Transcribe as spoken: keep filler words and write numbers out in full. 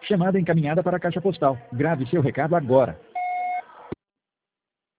Chamada encaminhada para a caixa postal. Grave seu recado agora.